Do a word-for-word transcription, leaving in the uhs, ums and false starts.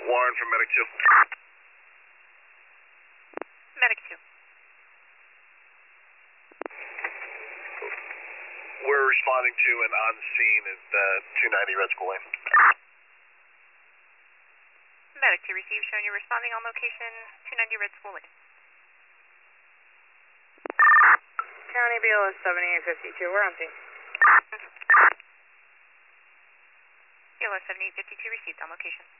Warren from Medic two. Medic two. We're responding to an on scene at uh, two ninety Red School Lane. Medic two received, showing you responding on location two ninety Red School Lane. County B L S seventy-eight fifty-two, we're on scene. B L S seventy-eight fifty-two received on location.